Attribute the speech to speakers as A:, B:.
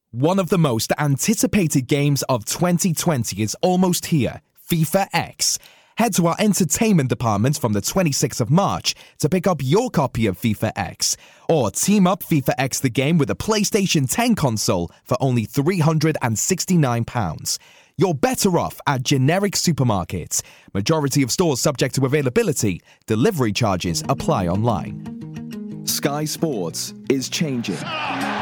A: One of the most anticipated games of 2020 is almost here, FIFA X. Head to our entertainment department from the 26th of March to pick up your copy of FIFA X. Or team up FIFA X the game with a PlayStation 10 console for only £369. You're better off at generic supermarkets. Majority of stores subject to availability. Delivery charges apply online. Sky Sports is changing.